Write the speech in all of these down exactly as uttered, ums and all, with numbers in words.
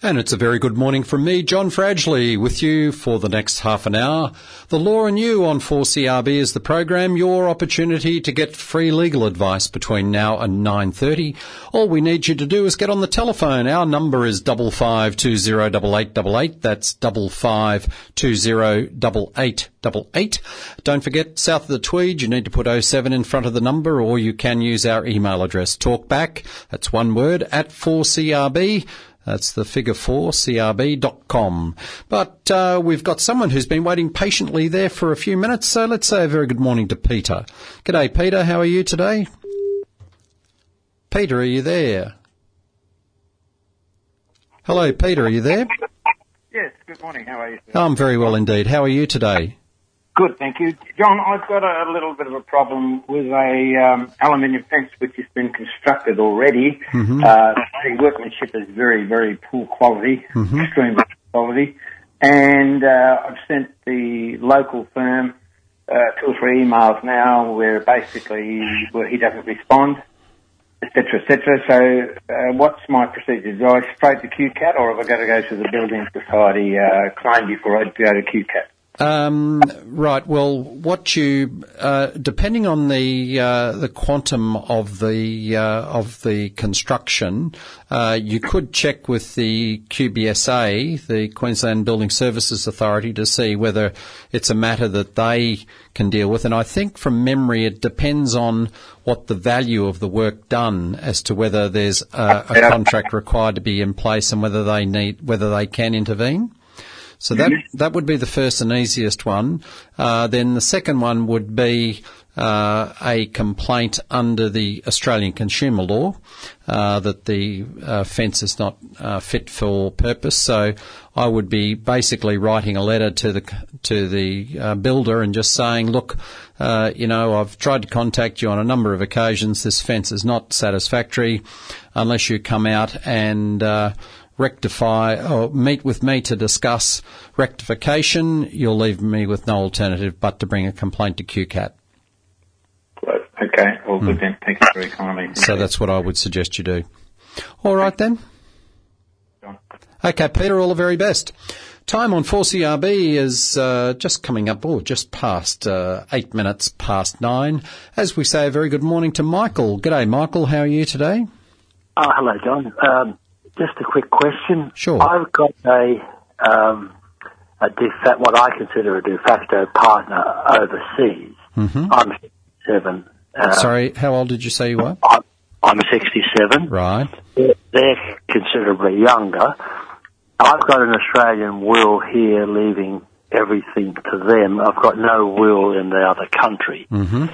And it's a very good morning from me, John Fradgley, with you for the next half an hour. The Law and You on four C R B is the program, your opportunity to get free legal advice between now and nine thirty. All we need you to do is get on the telephone. Our number is double five two zero double eight double eight. That's double five two zero double eight double eight. Don't forget, south of the Tweed, you need to put oh seven in front of the number, or you can use our email address, talkback, that's one word, at four C R B. That's the figure four, C R B dot com. But uh, we've got someone who's been waiting patiently there for a few minutes, so let's say a very good morning to Peter. G'day, Peter. How are you today? Peter, are you there? Hello, Peter. Are you there? Yes, good morning. How are you today? I'm very well indeed. How are you today? Good, thank you. John, I've got a little bit of a problem with a um, aluminium fence which has been constructed already. Mm-hmm. Uh, the workmanship is very, very poor quality, mm-hmm. extreme quality. And uh, I've sent the local firm uh, two or three emails now where basically well, he doesn't respond, et cetera, et cetera. So uh, what's my procedure? Do I straight to Q CAT, or have I got to go to the Building Society uh, claim before I go to Q CAT? Um, right. Well, what you, uh, depending on the uh, the quantum of the uh, of the construction, uh, you could check with the Q B S A, the Queensland Building Services Authority, to see whether it's a matter that they can deal with. And I think from memory, it depends on what the value of the work done as to whether there's a, a contract required to be in place and whether they need whether they can intervene. So that that would be the first and easiest one. Uh, then the second one would be uh, a complaint under the Australian Consumer Law uh, that the uh, fence is not uh, fit for purpose. So I would be basically writing a letter to the to the uh, builder and just saying, look, uh, you know, I've tried to contact you on a number of occasions. This fence is not satisfactory unless you come out and uh, rectify or meet with me to discuss rectification. You'll leave me with no alternative but to bring a complaint to Q CAT. Right. Okay. All good mm. then. Thank you very kindly. So that's what I would suggest you do. All right then. John. Okay, Peter, all the very best. Time on four C R B is uh, just coming up, or oh, just past uh, eight minutes past nine. As we say, a very good morning to Michael. G'day, Michael. How are you today? Oh, hello, John. Um, Just a quick question. Sure. I've got a, um, a de facto, what I consider a de facto partner overseas. Mm-hmm. I'm sixty-seven. Uh, Sorry, how old did you say you were? I'm, I'm sixty-seven. Right. They're, they're considerably younger. I've got an Australian will here leaving everything to them. I've got no will in the other country. Mm-hmm.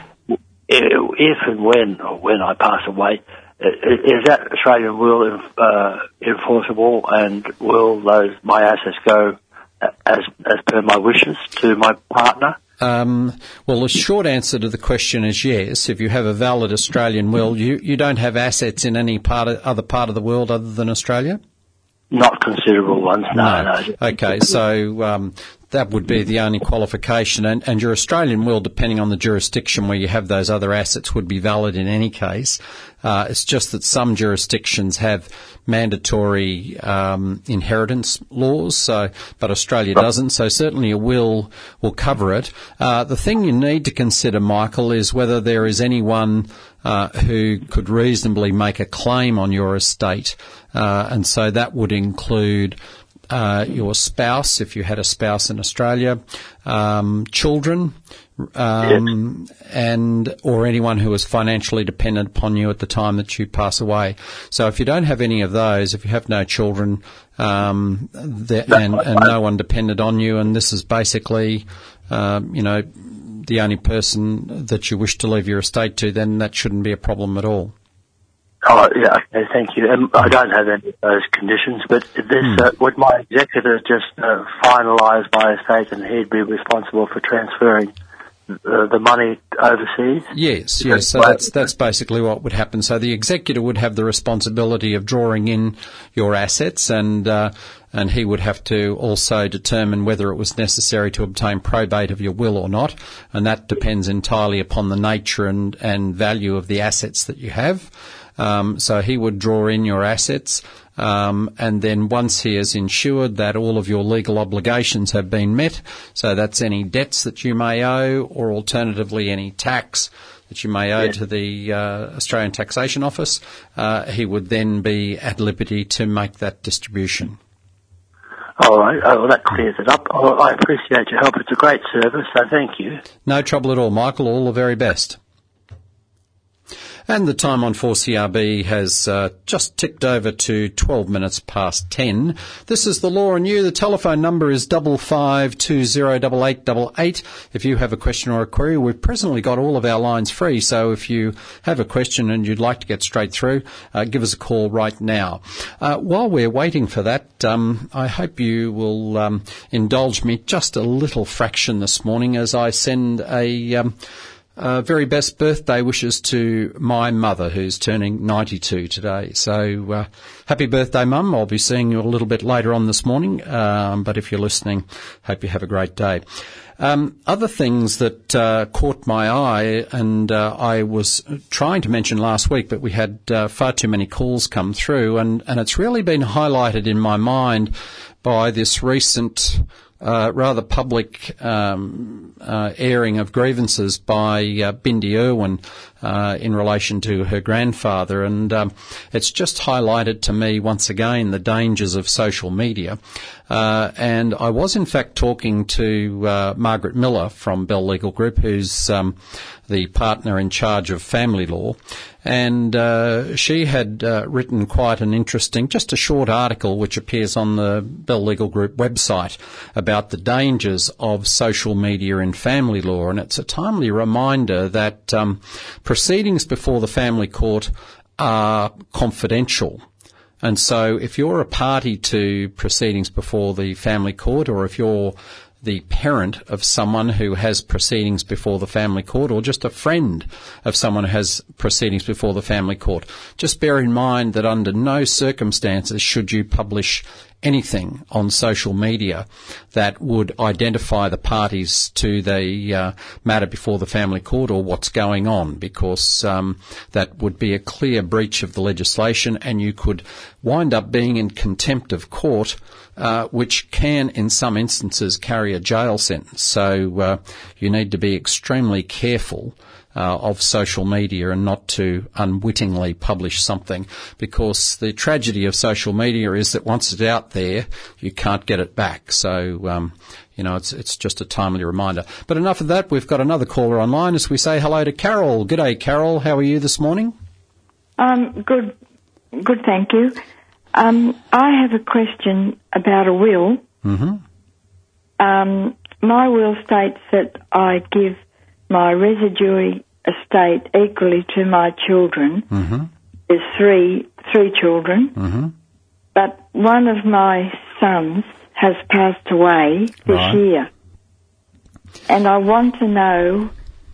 If and when, or when I pass away, is that Australian will uh, enforceable, and will those my assets go as as per my wishes to my partner? Um, well, the short answer to the question is yes. If you have a valid Australian will, you, you don't have assets in any part of, other part of the world other than Australia? Not considerable ones, no, no. no. Okay, so um, that would be the only qualification. And, and your Australian will, depending on the jurisdiction where you have those other assets, would be valid in any case. Uh, it's just that some jurisdictions have mandatory um, inheritance laws, so but Australia doesn't. So certainly a will will cover it. Uh, the thing you need to consider, Michael, is whether there is anyone uh, who could reasonably make a claim on your estate, uh, and so that would include Uh, your spouse, if you had a spouse in Australia, um, children, um, yes. and or anyone who is financially dependent upon you at the time that you pass away. So if you don't have any of those, if you have no children um, the, and, and no one dependent on you, and this is basically, um, you know, the only person that you wish to leave your estate to, then that shouldn't be a problem at all. Oh, yeah, okay, thank you. Um, I don't have any of those conditions, but this, mm. uh, would my executor just uh, finalise my estate and he'd be responsible for transferring uh, the money overseas? Yes, yes. So that's that's basically what would happen. So the executor would have the responsibility of drawing in your assets, and uh, and he would have to also determine whether it was necessary to obtain probate of your will or not, and that depends entirely upon the nature and, and value of the assets that you have. Um, so he would draw in your assets, um, and then once he has ensured that all of your legal obligations have been met, so that's any debts that you may owe, or alternatively any tax that you may owe yeah. to the uh, Australian Taxation Office, uh, he would then be at liberty to make that distribution. All right. Oh, well, that clears it up. Oh, I appreciate your help. It's a great service, so thank you. No trouble at all, Michael. All the very best. And the time on four C R B has uh, just ticked over to twelve minutes past ten. This is The Law and You. The telephone number is double five two zero double eight double eight. If you have a question or a query, we've presently got all of our lines free, so if you have a question and you'd like to get straight through, uh, give us a call right now. Uh, while we're waiting for that, um, I hope you will um, indulge me just a little fraction this morning as I send a... Um, Uh, very best birthday wishes to my mother, who's turning ninety-two today. So uh, happy birthday, Mum. I'll be seeing you a little bit later on this morning, um, but if you're listening, hope you have a great day. Um, other things that uh, caught my eye, and uh, I was trying to mention last week, but we had uh, far too many calls come through, and, and it's really been highlighted in my mind by this recent Uh, rather public um, uh, airing of grievances by uh, Bindi Irwin uh, in relation to her grandfather, and um, it's just highlighted to me once again the dangers of social media. Uh, and I was in fact talking to uh, Margaret Miller from Bell Legal Group, who's um, the partner in charge of family law, and uh, she had uh, written quite an interesting, just a short article which appears on the Bell Legal Group website about the dangers of social media in family law, and it's a timely reminder that um, proceedings before the family court are confidential. And so if you're a party to proceedings before the family court, or if you're the parent of someone who has proceedings before the family court, or just a friend of someone who has proceedings before the family court, just bear in mind that under no circumstances should you publish anything on social media that would identify the parties to the uh, matter before the family court or what's going on, because um, that would be a clear breach of the legislation, and you could wind up being in contempt of court, uh, which can in some instances carry a jail sentence. So uh, you need to be extremely careful Uh, of social media and not to unwittingly publish something, because the tragedy of social media is that once it's out there, you can't get it back. So, um, you know, it's it's just a timely reminder. But enough of that. We've got another caller online as we say hello to Carol. G'day, Carol. How are you this morning? Um, good, good, thank you. Um, I have a question about a will. Mm-hmm. Um, my will states that I give my residuary estate equally to my children. Mm-hmm. There's three three children, mm-hmm. but one of my sons has passed away this right. year, and I want to know.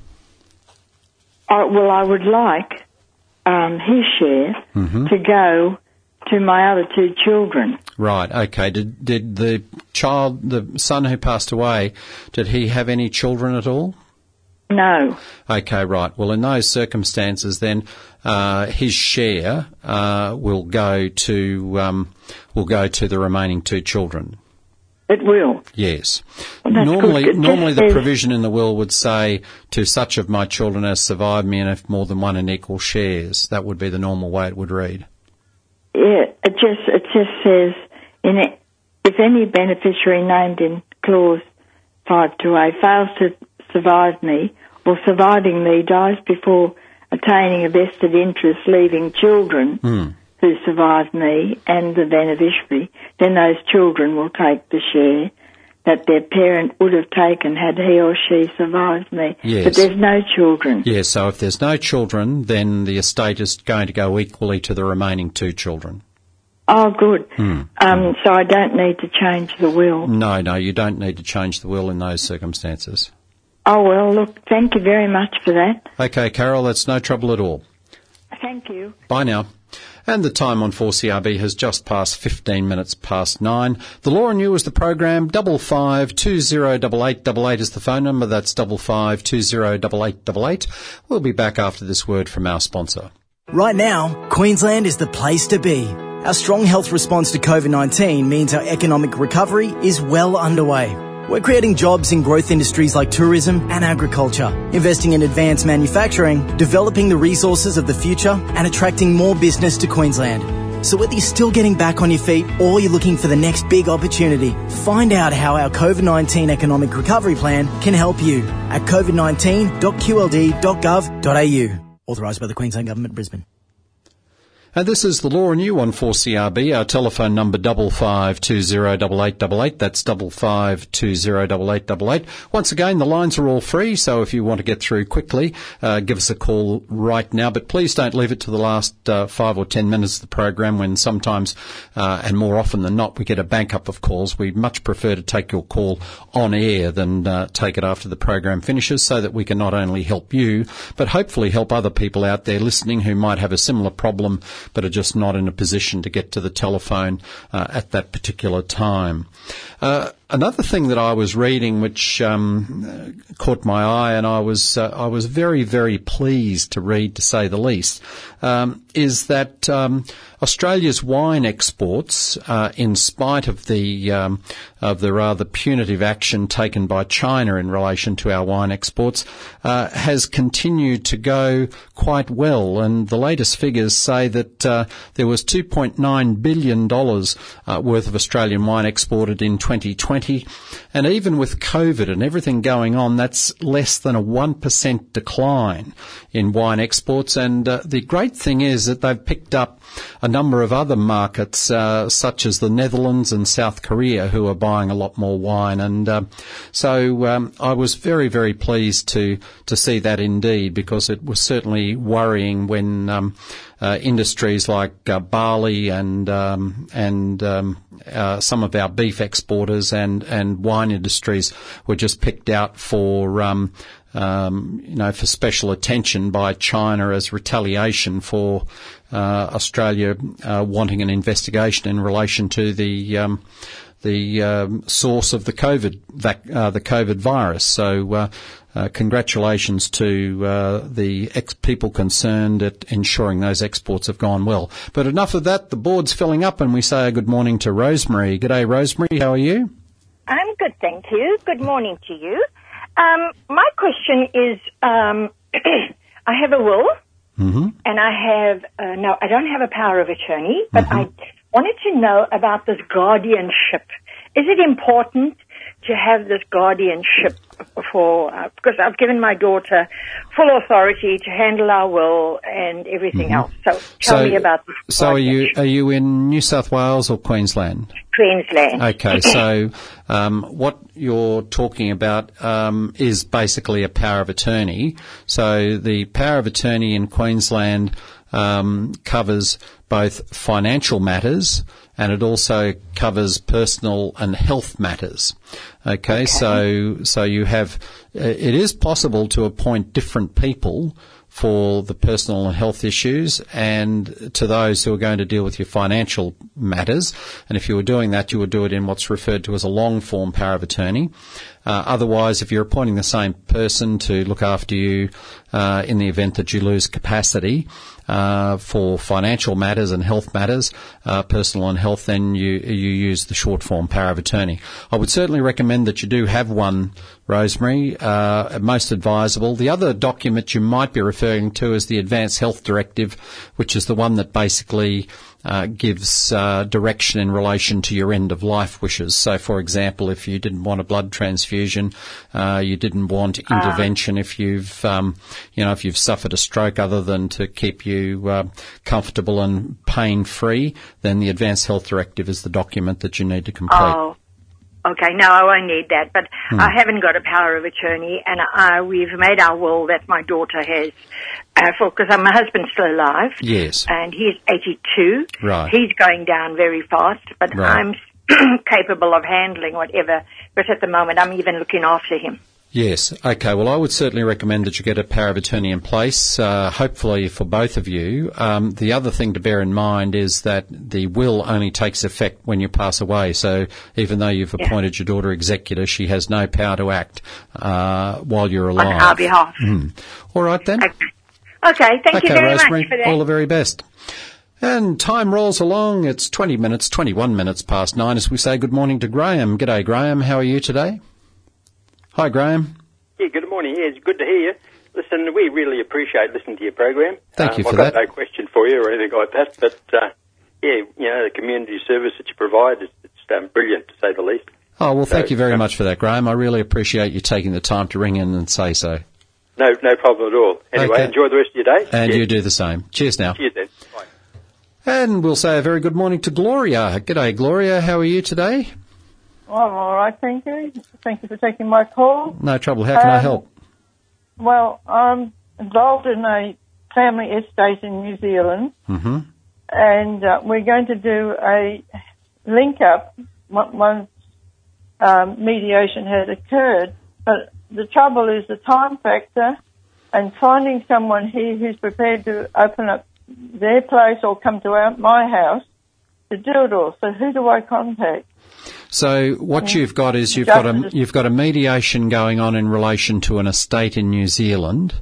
Uh, well, I would like um, his share mm-hmm. to go to my other two children. Right. Okay. Did did the child, the son who passed away, did he have any children at all? No. Okay, right. Well, in those circumstances, then uh, his share uh, will go to um, will go to the remaining two children. It will. Yes. Well, that's normally, good. normally the says, provision in the will would say to such of my children as survive me, and if more than one in equal shares. That would be the normal way it would read. Yeah. It just it just says in it, if any beneficiary named in clause five two A fails to survive me, or surviving me dies before attaining a vested interest, leaving children mm. who survive me and the beneficiary, then those children will take the share that their parent would have taken had he or she survived me. Yes. But there's no children. Yes, so if there's no children, then the estate is going to go equally to the remaining two children. Oh, good. Mm. Um, mm. So I don't need to change the will. No, no, you don't need to change the will in those circumstances. Oh, well, look, thank you very much for that. Okay, Carol, that's no trouble at all. Thank you. Bye now. And the time on four C R B has just passed fifteen minutes past nine. The Law and You is the program. Double five two zero double eight double eight is the phone number. That's double five two zero double eight double eight. We'll be back after this word from our sponsor. Right now, Queensland is the place to be. Our strong health response to COVID nineteen means our economic recovery is well underway. We're creating jobs in growth industries like tourism and agriculture, investing in advanced manufacturing, developing the resources of the future, and attracting more business to Queensland. So whether you're still getting back on your feet or you're looking for the next big opportunity, find out how our COVID nineteen Economic Recovery Plan can help you at covid nineteen dot q l d dot gov dot a u. Authorised by the Queensland Government, Brisbane. And this is the Law and You on four C R B. Our telephone number double five two zero double eight double eight. That's double five two zero double eight double eight. Once again, the lines are all free, so if you want to get through quickly, uh, give us a call right now. But please don't leave it to the last uh, five or ten minutes of the program, when sometimes, uh, and more often than not, we get a bank up of calls. We much prefer to take your call on air than uh, take it after the program finishes, so that we can not only help you, but hopefully help other people out there listening who might have a similar problem but are just not in a position to get to the telephone uh, at that particular time. Uh, another thing that I was reading, which um, caught my eye, and I was uh, I was very very pleased to read, to say the least, um, is that um, Australia's wine exports, uh, in spite of the um, of the rather punitive action taken by China in relation to our wine exports, uh, has continued to go quite well. And the latest figures say that uh, there was two point nine billion dollars uh, worth of Australian wine exported in twenty twenty. And even with COVID and everything going on, that's less than a one percent decline in wine exports. And uh, the great thing is that they've picked up a number of other markets, uh, such as the Netherlands and South Korea, who are buying a lot more wine. And uh, so um, I was very, very pleased to, to see that indeed, because it was certainly worrying when um, uh, industries like uh, barley and um, and um, uh, some of our beef exporters and, and wine industries were just picked out for um, Um, you know, for special attention by China as retaliation for uh, Australia uh, wanting an investigation in relation to the um, the um, source of the COVID vac- uh, the COVID virus. So, uh, uh, congratulations to uh, the ex- people concerned at ensuring those exports have gone well. But enough of that. The board's filling up, and we say a good morning to Rosemary. G'day, Rosemary. How are you? I'm good, thank you. Good morning to you. Um, my question is, um, I have a will, mm-hmm. and I have, uh, no, I don't have a power of attorney, but mm-hmm. I wanted to know about this guardianship. Is it important to have this guardianship for, uh, because I've given my daughter full authority to handle our will and everything mm-hmm. else. So tell so, me about this. So are you, are you in New South Wales or Queensland? Queensland. Okay, so um, what you're talking about um, is basically a power of attorney. So the power of attorney in Queensland um, covers both financial matters, and it also covers personal and health matters. Okay, okay. so so you have, it is possible to appoint different people for the personal and health issues, and to those who are going to deal with your financial matters. And if you were doing that, you would do it in what's referred to as a long-form power of attorney. Uh, otherwise, if you're appointing the same person to look after you uh, in the event that you lose capacity uh, for financial matters and health matters, uh, personal and health, then you you use the short-form power of attorney. I would certainly recommend that you do have one, Rosemary, uh, most advisable. The other document you might be referring to is the Advanced Health Directive, which is the one that basically uh, gives uh, direction in relation to your end-of-life wishes. So, for example, if you didn't want a blood transfusion, uh, you didn't want intervention if you've, um, you know, if you've suffered a stroke, other than to keep you uh, comfortable and pain-free, then the Advanced Health Directive is the document that you need to complete. Oh. Okay, no, I won't need that, but hmm. I haven't got a power of attorney, and I, we've made our will that my daughter has, uh, for, because my husband's still alive. Yes. And he's eighty-two. Right. He's going down very fast, but right. I'm capable of handling whatever, but at the moment I'm even looking after him. Yes. Okay. Well, I would certainly recommend that you get a power of attorney in place, uh, hopefully for both of you. Um, the other thing to bear in mind is that the will only takes effect when you pass away. So even though you've yeah. appointed your daughter executor, she has no power to act uh, while you're alive. On our behalf. Mm. All right then. Okay. Okay, thank okay, you very Rosemary, much for that. all the very best. And time rolls along. It's twenty minutes, twenty-one minutes past nine as we say good morning to Graham. G'day, Graham. How are you today? Hi, Graham. Yeah, good morning. Yeah, it's good to hear you. Listen, we really appreciate listening to your program. Thank um, you for I've that. got no question for you or anything like that, but uh, yeah, you know, the community service that you provide is it's, um, brilliant, to say the least. Oh, well, thank So, you very um, much for that, Graham. I really appreciate you taking the time to ring in and say so. No, no problem at all. Anyway, Okay. enjoy the rest of your day. And yeah. you do the same. Cheers now. Cheers then. Bye. And we'll say a very good morning to Gloria. G'day, Gloria. How are you today? I'm all right, thank you. Thank you for taking my call. No trouble. How can I Um, help? Well, I'm involved in a family estate in New Zealand, Mm-hmm. and uh, we're going to do a link-up once um, mediation has occurred. But the trouble is the time factor and finding someone here who's prepared to open up their place or come to our, my house to do it all. So who do I contact? So what you've got is you've Just- got a you've got a mediation going on in relation to an estate in New Zealand,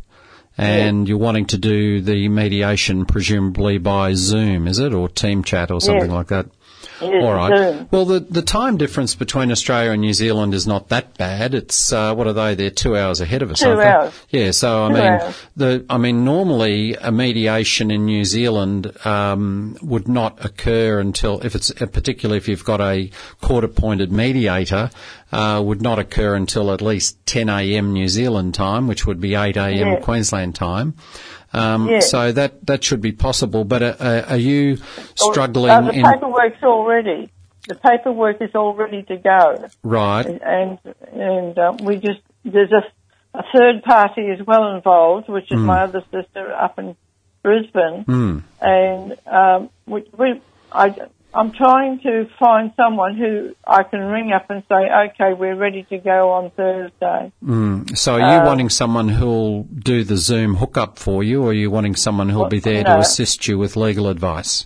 and you're wanting to do the mediation presumably by Zoom, is it, or Team Chat or something Yes. like that? Yes, All right. Zoom. Well, the the time difference between Australia and New Zealand is not that bad. It's uh, what are they? They're two hours ahead of us. Two aren't they? hours. Yeah. So I Two mean, hours. the I mean, normally a mediation in New Zealand um, would not occur until, if it's uh, particularly if you've got a court-appointed mediator, uh, would not occur until at least ten a.m. New Zealand time, which would be eight a.m. Yeah. Queensland time. Um, Yeah. So that that should be possible. But uh, uh, are you struggling Uh, the in paperwork's already. The paperwork is all ready to go, right? and and uh, we just there's a, a third party as well involved, which is my other sister up in Brisbane, Mm. and um, we, we I I'm trying to find someone who I can ring up and say, okay, we're ready to go on Thursday. Mm. So are you Um, wanting someone who'll do the Zoom hookup for you, or are you wanting someone who'll be there to no. assist you with legal advice?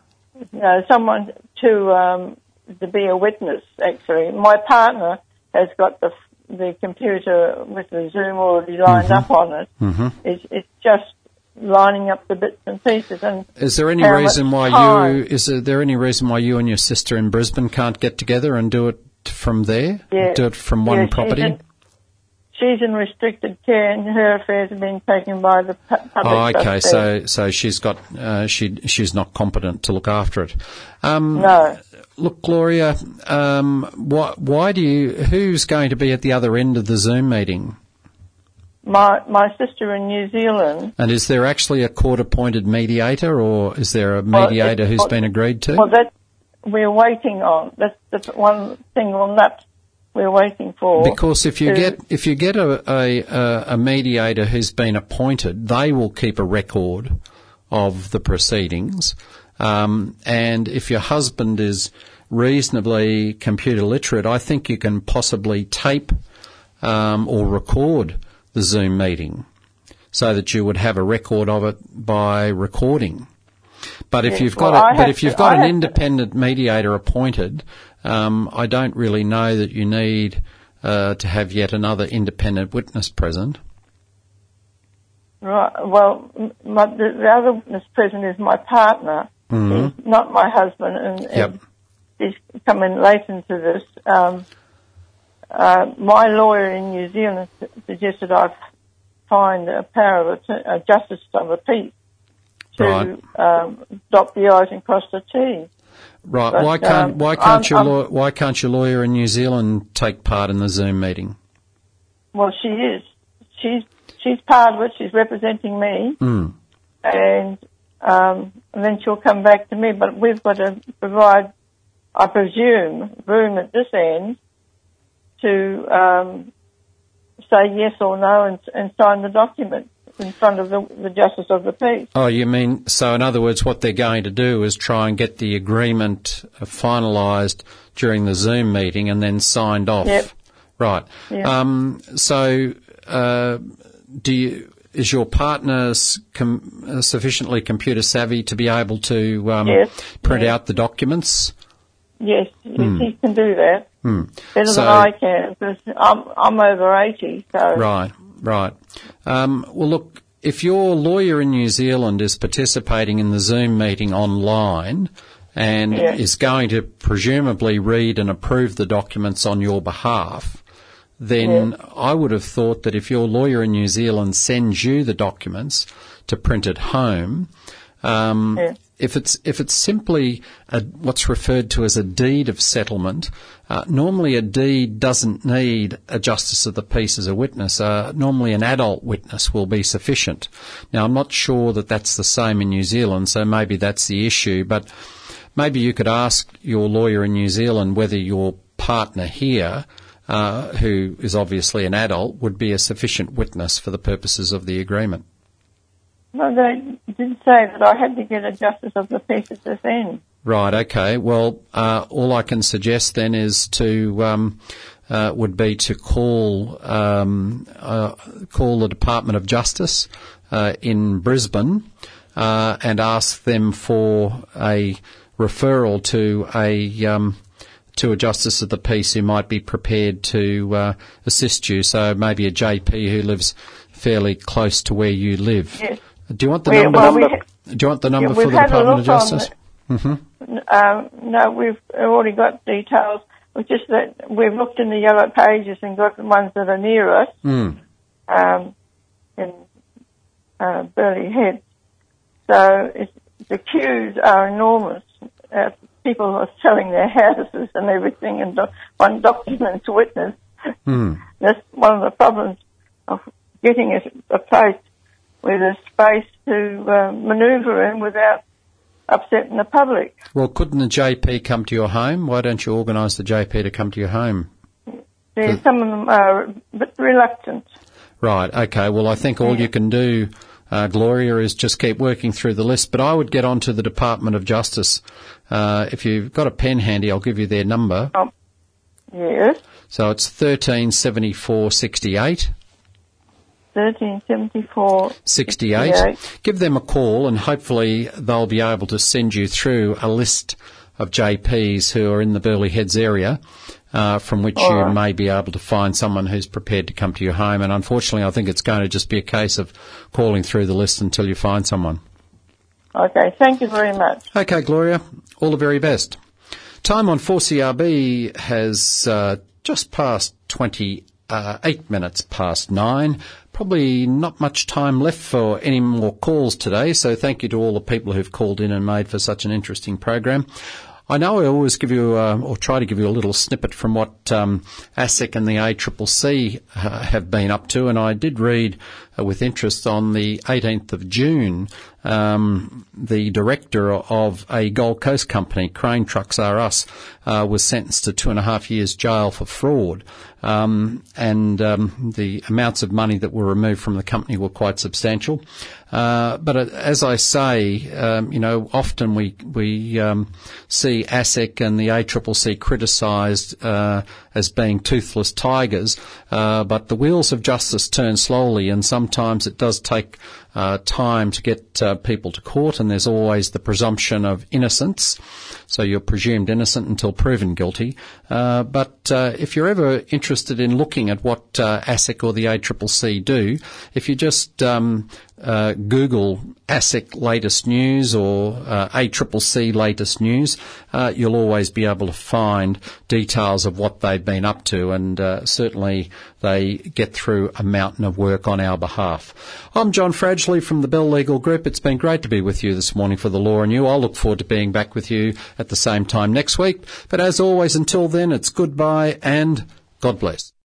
You know, someone to um, to be a witness. Actually, my partner has got the the computer with the Zoom already lined up on it. Mm-hmm. It's, it's just lining up the bits and pieces. And Is there any how much reason why time. you is there any reason why you and your sister in Brisbane can't get together and do it from there? Yeah. Do it from one Yeah, she's property? in- She's in restricted care, and her affairs have been taken by the pu- public Oh, okay. trustee. So, so she's got uh, she she's not competent to look after it. Um, No. Look, Gloria, um, why, why do you? Who's going to be at the other end of the Zoom meeting? My my sister in New Zealand. And is there actually a court-appointed mediator, or is there a Well, mediator it's- who's been agreed to? Well, that we're waiting on. That's the one thing on that we're waiting for. Because if you to- get if you get a, a a mediator who's been appointed, they will keep a record of the proceedings. Um, and if your husband is reasonably computer literate, I think you can possibly tape um, or record the Zoom meeting so that you would have a record of it by recording. But if Yeah, you've got well, a, I but have if you've to- got I an have to- independent mediator appointed, um, I don't really know that you need uh, to have yet another independent witness present. Right. Well, m- my, the, the other witness present is my partner. Mhm. He's not my husband, and, and Yep. he's come in late into this. Um, uh, my lawyer in New Zealand su- suggested I f- find a power of att- a justice of the peace to Right. um, dot the i's and cross the t's. Right? But, why can't um, why can't I'm- your I'm- law, why can't your lawyer in New Zealand take part in the Zoom meeting? Well, she is. She's she's part of it. She's representing me. Mm. and um, and then she'll come back to me. But we've got to provide, I presume, room at this end to um, say yes or no and, and sign the document in front of the, the Justice of the Peace. Oh, you mean, so in other words, what they're going to do is try and get the agreement uh, finalised during the Zoom meeting and then signed off. Yep. Right. Yeah. Um, so, uh, do you, is your partner s- com- uh, sufficiently computer savvy to be able to um, Yes. print Yes. out the documents? Yes, yes, he can do that Hmm. better So- than I can because I'm I'm over eighty. So Right, right. Um, well, look, if your lawyer in New Zealand is participating in the Zoom meeting online and Yeah. is going to presumably read and approve the documents on your behalf, then Yeah. I would have thought that if your lawyer in New Zealand sends you the documents to print at home, um, Yeah. if it's if it's simply a, what's referred to as a deed of settlement, uh, normally a deed doesn't need a justice of the peace as a witness. Uh, normally an adult witness will be sufficient. Now, I'm not sure that that's the same in New Zealand, so maybe that's the issue, but maybe you could ask your lawyer in New Zealand whether your partner here, uh, who is obviously an adult, would be a sufficient witness for the purposes of the agreement. No, they did say that I had to get a justice of the peace at this end. Right, okay. Well, uh, all I can suggest then is to, um, uh, would be to call, um, uh, call the Department of Justice, uh, in Brisbane, uh, and ask them for a referral to a, um, to a Justice of the Peace who might be prepared to, uh, assist you. So maybe a J P who lives fairly close to where you live. Yes. Do you want the We- number? well, we ha- do you want the number Yeah, for we've the had a Department of look on Justice? Mm-hmm. Um, no, we've already got details. It's just that we've looked in the yellow pages and got the ones that are near us Mm. um, in uh, Burleigh Head. So it's, the queues are enormous. Uh, people are selling their houses and everything, and do- one document to witness. Mm. That's one of the problems of getting a, a place with a space to uh, manoeuvre in without upsetting the public. Well, couldn't the J P come to your home? Why don't you organise the J P to come to your home? See, some of them are a bit reluctant. Right, okay. Well, I think all you can do, uh, Gloria, is just keep working through the list. But I would get on to the Department of Justice. Uh, if you've got a pen handy, I'll give you their number. Oh, yes, So it's thirteen seventy-four sixty-eight. thirteen seventy-four sixty-eight. Give them a call and hopefully they'll be able to send you through a list of J Ps who are in the Burleigh Heads area, uh, from which All you right. may be able to find someone who's prepared to come to your home. And unfortunately, I think it's going to just be a case of calling through the list until you find someone. Okay, thank you very much. Okay, Gloria, all the very best. Time on four C R B has uh, just passed twenty-eight minutes past nine. Probably not much time left for any more calls today, so thank you to all the people who've called in and made for such an interesting program. I know I always give you, uh, or try to give you a little snippet from what um, ASIC and the A C C C uh, have been up to, and I did read uh, with interest on the eighteenth of June, um, the director of a Gold Coast company, Crane Trucks R Us, uh, was sentenced to two and a half years jail for fraud. Um, and um, the amounts of money that were removed from the company were quite substantial. Uh, but uh, as I say, um, you know, often we we um, see ASIC and the A C C C criticised uh, as being toothless tigers, uh, but the wheels of justice turn slowly, and sometimes it does take uh, time to get uh, people to court, and there's always the presumption of innocence. So you're presumed innocent until proven guilty. Uh, but uh, if you're ever interested in looking at what uh, ASIC or the A C C C do, if you just um, uh, Google ASIC latest news or uh, A C C C latest news, uh, you'll always be able to find details of what they've been up to, and uh, certainly they get through a mountain of work on our behalf. I'm John Fradgley from the Bell Legal Group. It's been great to be with you this morning for The Law and You. I'll look forward to being back with you at the same time next week. But as always, until then, it's goodbye and God bless.